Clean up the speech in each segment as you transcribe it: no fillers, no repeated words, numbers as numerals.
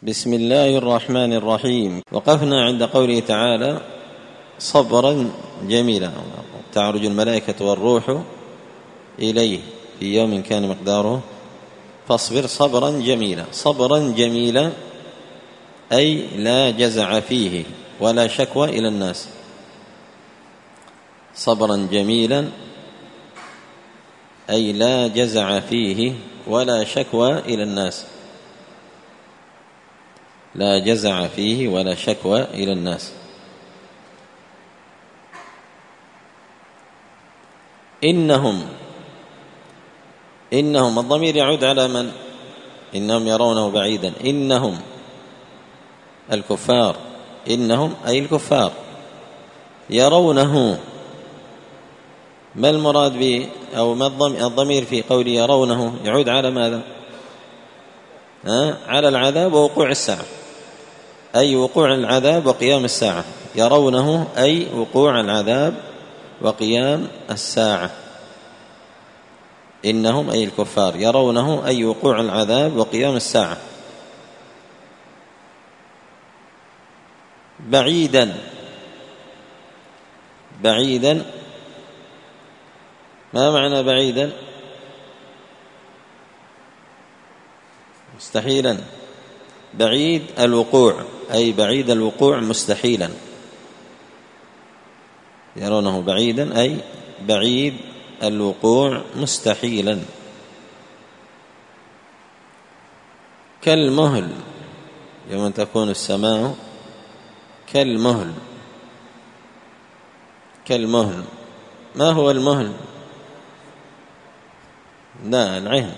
بسم الله الرحمن الرحيم. وقفنا عند قوله تعالى: صبرا جميلا، تعرج الملائكة والروح إليه في يوم كان مقداره فاصبر صبرا جميلا. صبرا جميلا أي لا جزع فيه ولا شكوى إلى الناس. صبرا جميلا أي لا جزع فيه ولا شكوى إلى الناس. لا جزع فيه ولا شكوى إلى الناس. إنهم الضمير يعود على من؟ إنهم يرونه بعيدا. إنهم الكفار، إنهم أي الكفار يرونه. ما المراد به أو ما الضمير في قول يرونه يعود على ماذا؟ على العذاب ووقوع الساعة، أي وقوع العذاب وقيام الساعة. يرونه أي وقوع العذاب وقيام الساعة. إنهم أي الكفار يرونه أي وقوع العذاب وقيام الساعة. بعيدا، بعيدا ما معنى بعيدا؟ مستحيلا. بعيد الوقوع أي بعيد الوقوع مستحيلا. يرونه بعيدا أي بعيد الوقوع مستحيلا. كالمهل يوم تكون السماء كالمهل. كالمهل ما هو المهل؟ لا، العهن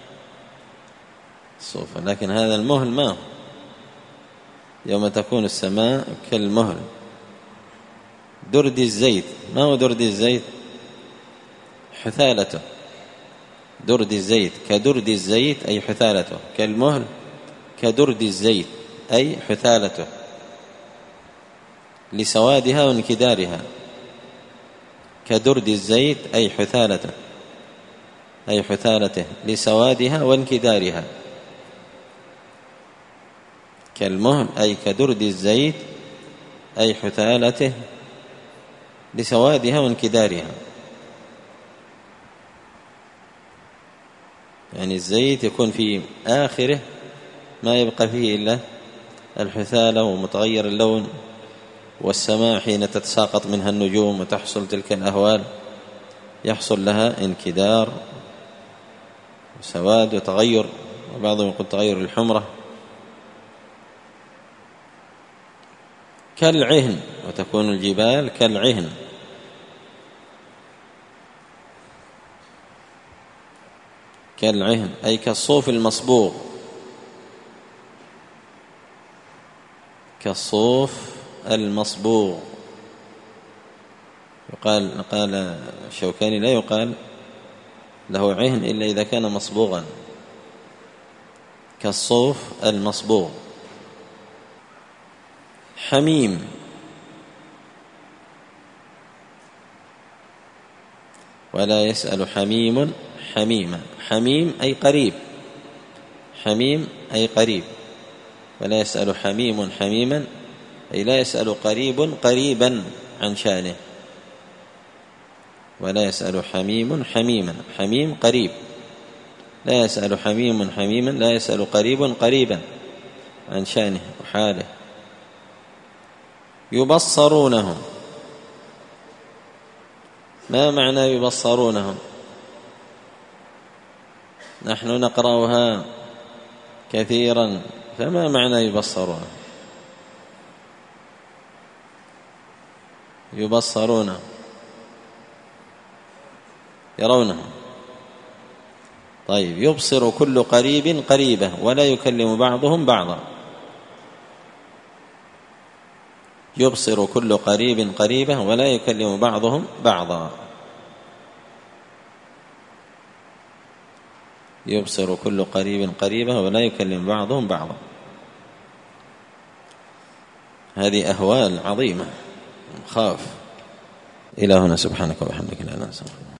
الصوفة، لكن هذا المهل ما هو. يوم تكون السماء كالمهل. درد الزيت ما هو درد الزيت؟ حثالته. درد الزيت كدرد الزيت أي حثالته. كالمهل كدرد الزيت أي حثالته لسوادها وانكدارها. كدرد الزيت أي حثالته، أي حثالته لسوادها وانكدارها. كالمهل أي كدرد الزيت أي حثالته لسوادها وانكدارها. يعني الزيت يكون في آخره ما يبقى فيه إلا الحثالة ومتغير اللون، والسماء حين تتساقط منها النجوم وتحصل تلك الأهوال يحصل لها انكدار وسواد وتغير، وبعضهم يقول تغير الحمرة. كالعهن وتكون الجبال كالعهن. كالعهن أي كالصوف المصبوغ. كالصوف المصبوغ. قال الشوكاني لا يقال له عهن إلا إذا كان مصبوغا. كالصوف المصبوغ. حميم ولا يسأل حميم حميما. حميم أي قريب. حميم أي قريب. ولا يسأل حميم حميما أي لا يسأل قريب قريبا عن شأنه. ولا يسأل حميم حميما. حميم قريب. لا يسأل حميم حميما لا يسأل قريب قريبا عن شأنه وحاله. يبصرونهم ما معنى يبصرونهم؟ نحن نقرأها كثيرا، فما معنى يبصرون؟ يبصرون يرونه. طيب، يبصر كل قريب قريبه ولا يكلم بعضهم بعضا. يبصر كل قريب قريبه ولا يكلم بعضهم بعضا. يبصر كل قريب قريبه ولا يكلم بعضهم بعضا. هذه أهوال عظيمة خاف. إلى هنا سبحانك وبحمدك لا إله إلا أنت.